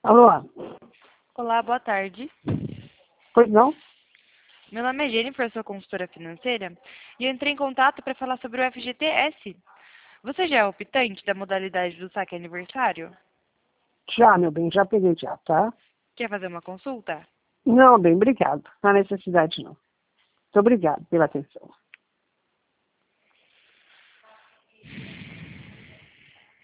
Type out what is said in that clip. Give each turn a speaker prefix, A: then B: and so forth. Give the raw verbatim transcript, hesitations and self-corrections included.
A: Alô?
B: Olá, boa tarde.
A: Pois não?
B: Meu nome é Jennifer, sou consultora financeira e eu entrei em contato para falar sobre o F G T S. Você já é optante da modalidade do saque aniversário?
A: Já, meu bem, já peguei já, tá?
B: Quer fazer uma consulta?
A: Não, bem, obrigado. Não há necessidade, não. Muito obrigado pela atenção.